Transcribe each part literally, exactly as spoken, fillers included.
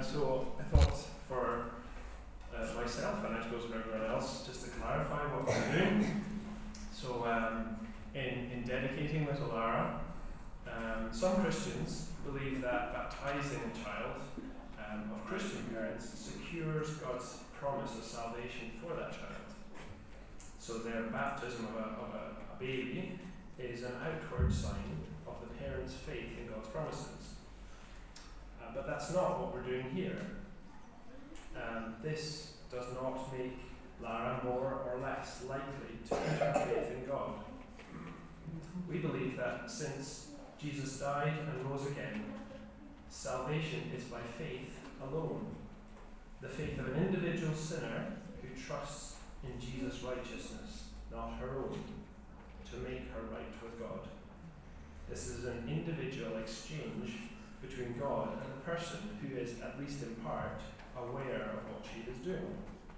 And so I thought for uh, myself, and I suppose for everyone else, just to clarify what we're doing. So um, in, in dedicating little Lara, um, some Christians believe that baptizing a child um, of Christian parents secures God's promise of salvation for that child. So their baptism of a, of a, a baby is an outward sign of the parents' faith in God's promises. Uh, but that's not what we're doing here. Um, this does not make Lara more or less likely to put her faith in God. We believe that since Jesus died and rose again, salvation is by faith alone. The faith of an individual sinner who trusts in Jesus' righteousness, not her own, to make her right with God. This is an individual exchange between God and the person who is, at least in part, aware of what she is doing.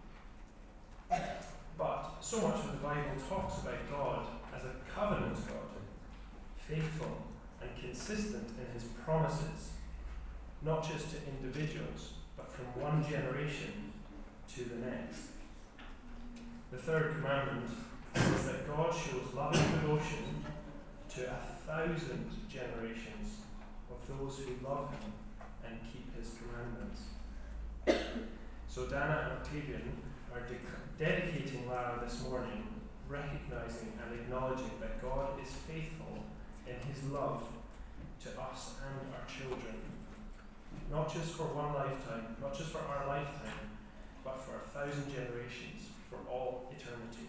But so much of the Bible talks about God as a covenant God, faithful and consistent in his promises, not just to individuals, but from one generation to the next. The third commandment is that God shows loving devotion to a thousand generations of those who love him and keep his commandments. So Dana and Octavian are de- dedicating Lara this morning, recognizing and acknowledging that God is faithful in his love to us and our children, not just for one lifetime, not just for our lifetime, but for a thousand generations, for all eternity.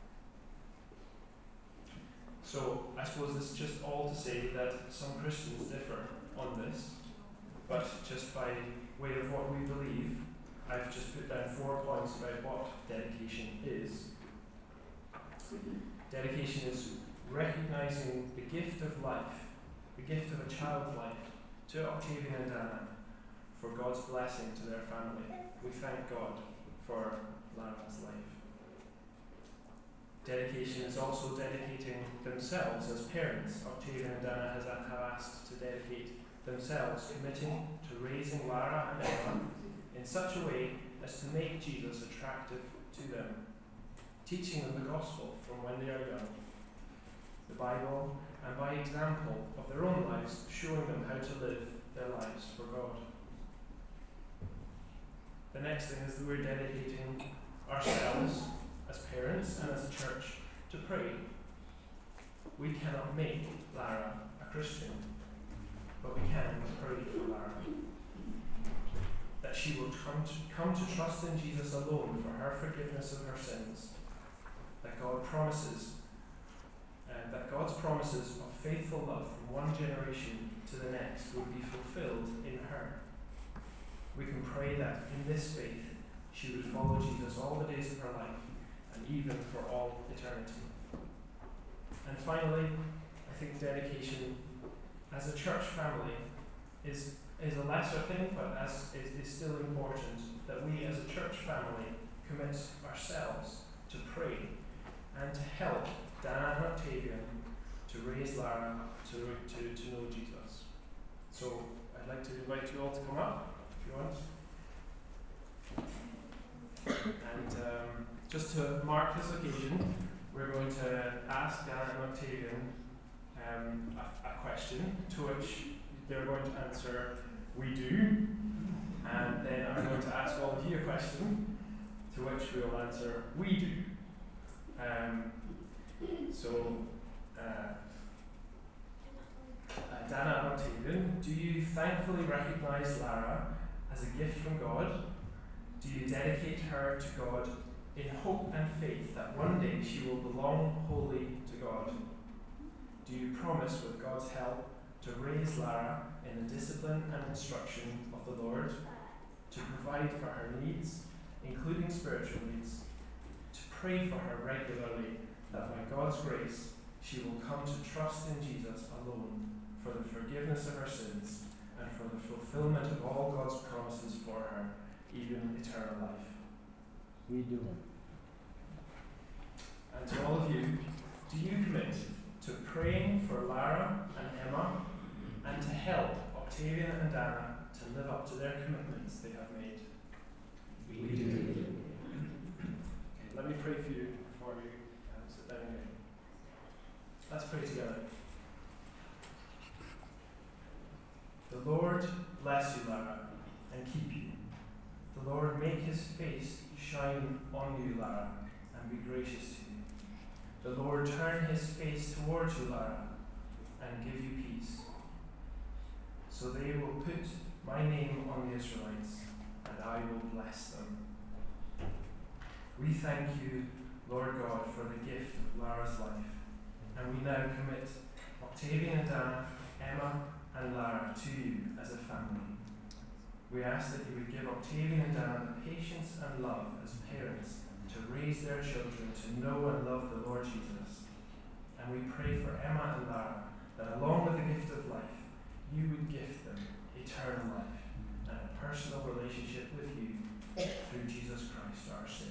So I suppose this is just all to say that some Christians differ on this, but just by way of what we believe, I've just put down four points about what dedication is. Dedication is recognizing the gift of life, the gift of a child's life, to Octavian and Dana, for God's blessing to their family. We thank God for Lara's life. Dedication is also dedicating themselves as parents. Octavian and Dana has, have asked to dedicate themselves, committing to raising Lara and Emma in such a way as to make Jesus attractive to them, teaching them the gospel from when they are young, the Bible, and by example of their own lives, showing them how to live their lives for God. The next thing is that we're dedicating ourselves as parents and as a church to pray. We cannot make Lara a Christian, but we can pray for Lara, that she will come to, come to trust in Jesus alone for her forgiveness of her sins, that God promises, uh, that God's promises of faithful love from one generation to the next will be fulfilled in her. We can pray that in this faith she would follow Jesus all the days of her life, and even for all eternity. And finally, I think dedication as a church family is is a lesser thing, but as is, is still important that we as a church family commit ourselves to pray and to help Dana and Octavian to raise Lara to, to, to know Jesus. So I'd like to invite you all to come up if you want. And um, just to mark this occasion, we're going to ask Dana and Octavian um, a, a question to which they're going to answer, "We do," and then I'm going to ask all of you a question to which we'll answer, "We do." Um, so, uh, uh, Dana and Octavian, do you thankfully recognize Lara as a gift from God? Do you dedicate her to God in hope and faith that one day she will belong wholly to God? Do you promise, with God's help, to raise Lara in the discipline and instruction of the Lord, to provide for her needs, including spiritual needs, to pray for her regularly that by God's grace she will come to trust in Jesus alone for the forgiveness of her sins and for the fulfillment of all God's promises for her, even eternal life? We do. And to all of you, do you commit to praying for Lara and Emma and to help Octavian and Dana to live up to their commitments they have made? We do. Okay, let me pray for you before you uh, sit down here. Let's pray together. The Lord bless you, Lara, and keep you. The Lord make his face shine on you, Lara, and be gracious to you. The Lord turn his face towards you, Lara, and give you peace. So they will put my name on the Israelites, and I will bless them. We thank you, Lord God, for the gift of Lara's life, and we now commit Octavian and Dana, Emma and Lara to you as a family. We ask that you would give Octavian and Dana the patience and love as parents to raise their children to know and love the Lord Jesus. And we pray for Emma and Lara that along with the gift of life, you would gift them eternal life and a personal relationship with you through Jesus Christ our Saviour.